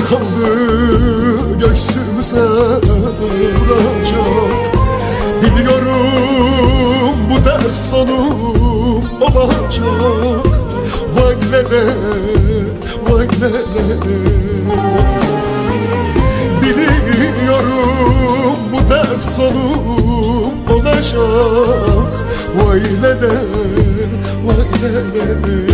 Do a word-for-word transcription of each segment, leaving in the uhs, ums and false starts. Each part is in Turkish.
kaldı göğsümüze vuracak. Biliyorum bu dert sonum olacak. Vay lele, vay lele. Biliyorum bu dert sonum olacak. Vay lele, vay lele.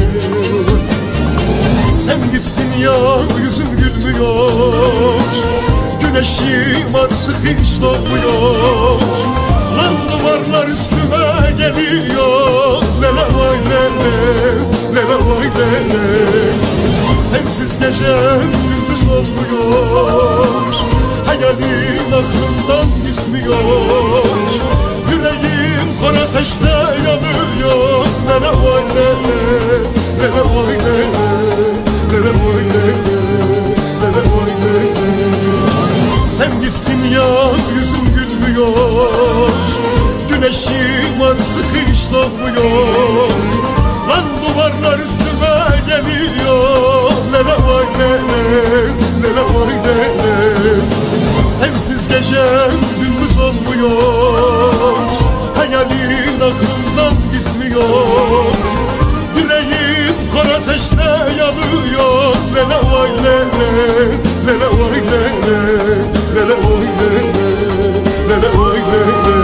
Sen gitsin ya yüzüm gülmüyor, güneşim artık hiç doğmuyor. Lan duvarlar üstüme geliyor. Lele vay lele, lele vay lele. Sensiz gecem gündüz olmuyor, hayalin aklımdan gitmiyor. Yüreğim kor ateşte yanıyor. Lele vay lele, lele vay lele. Lele vay lele, lele vay lele. Sen gitsin ya yüzüm gülmüyor, güneşim artık hiç doğmuyor. Lan duvarlar üstüme geliyor. Lele vay lele, lele vay lele. Sensiz gecem gündüz olmuyor, hayalin aklımdan gitmiyor. Yüreğim kor ateşte yanıyor. Lele vay lele, lele vay lele. Lele vay lele, lele vay lele.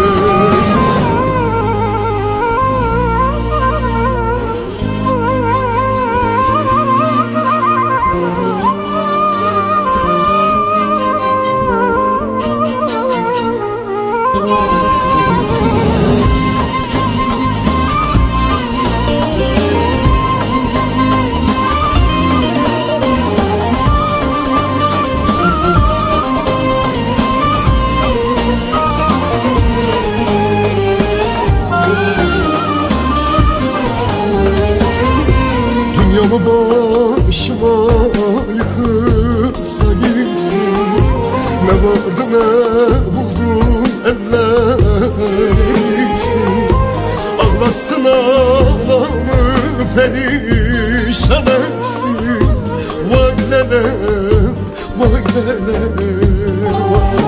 Yolu başıma yıkılsa gitsin, ne vardı ne buldum eller gitsin. Ağlasın ağlamı perişan etsin. Vay lele, vay lele, vay.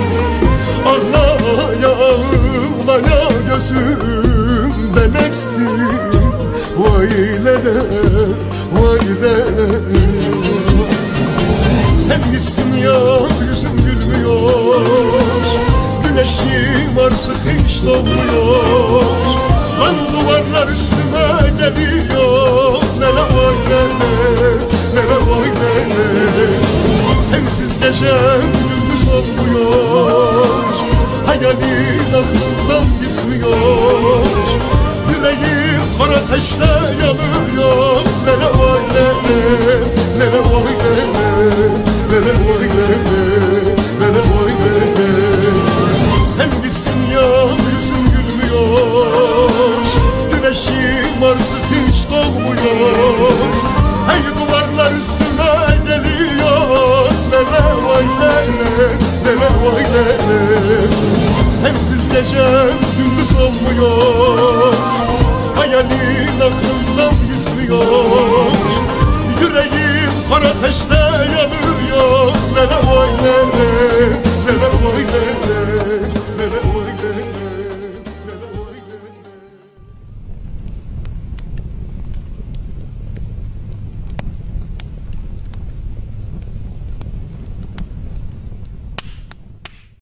Ağlaya ağlaya gözümden eksin. Vay lele, vay lele. Sen gitsin ya yüzüm gülmüyor, güneşim artık hiç doğmuyor. Lan duvarlar üstüme geliyor. Lele vay lele, lele vay lele. Sensiz gecem gündüz olmuyor, hayalin aklımdan gitmiyor. Yüreğim kor ateşte yanıyor. Lele vay lele, lele vay lele. Lele vay lele, lele vay lele. Sen gitsin ya yüzüm gülmüyor, güneşim artık hiç doğmuyor. Hey duvarlar üstüme geliyor. Lele vay lele, lele vay lele. Sensiz gecem gündüz olmuyor, hayalin aklımdan gitmiyor.